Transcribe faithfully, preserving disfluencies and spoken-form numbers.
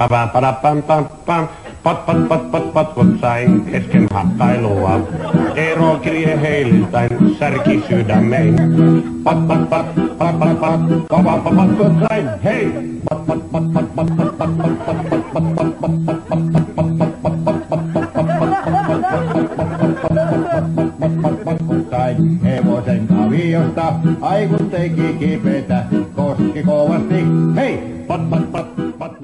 Pam, pam, pam, pam, pam. Pat, pat, pat, pat, pat, pot sain kesken hakkailua. Eero kirje heililtäin särki sydämein. Pat, pat, pat, pat, pat, pat, pat, pat, pat, pat, pot sain, hei! Pat, pat, pat, pat, pat, pat, pat, pat, pat, pat, pat, pat, pat, sain hevosen kaviosta, ai kun teki kipetä, koski kovasti, hei! Pat, pat, pat, pat,